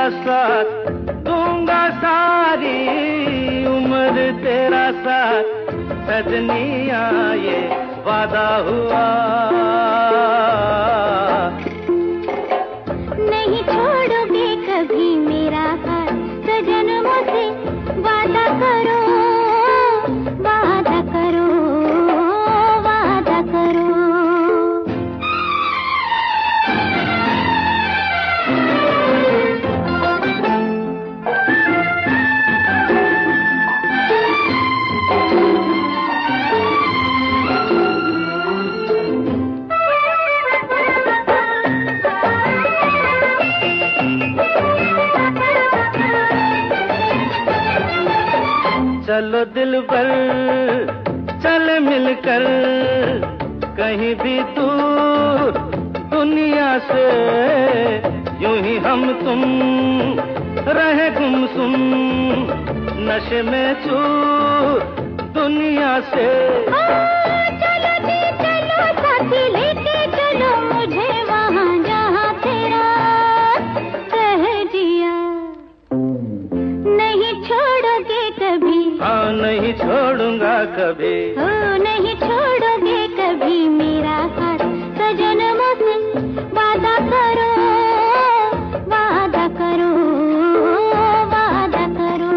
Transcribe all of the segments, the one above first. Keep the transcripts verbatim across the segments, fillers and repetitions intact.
साथ दूंगा सारी उम्र तेरा साथ सजनिया ये वादा हुआ। नहीं छोड़ोगे कभी मेरा हाथ सजनों से वादा करो, वादा करो, वादा करो। चलो दिलबर चल मिलकर कहीं भी दूर दुनिया से, यूं ही हम तुम रहे गुमसुम नशे में चूर दुनिया से। चलो जी चलो साथी लेके चलो मुझे वहाँ जहाँ तेरा कह दिया। नहीं छोड़ोगे कभी, हाँ नहीं छोड़ूंगा कभी, ओ नहीं छोड़ोगे कभी मेरा हाथ सजनों से वादा करो, वादा करो, वादा करो।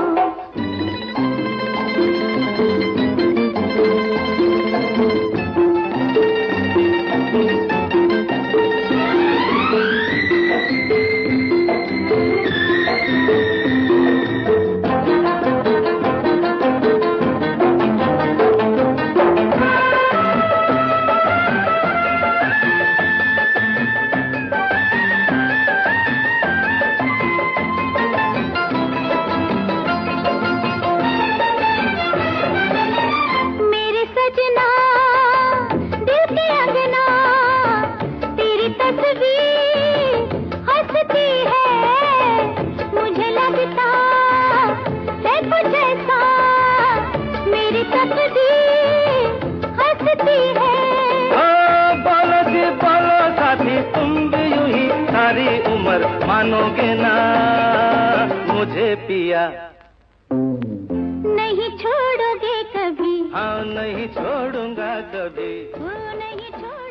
हंसती है मुझे लगता है कुछ ऐसा, मेरी तकदीर हंसती है। ओ बोलो जी बोलो साथी तुम भी यूं ही सारी उम्र मानोगे ना मुझे पिया। नहीं छोड़ोगे कभी, हाँ नहीं छोड़ूंगा कभी, वो नहीं छोड़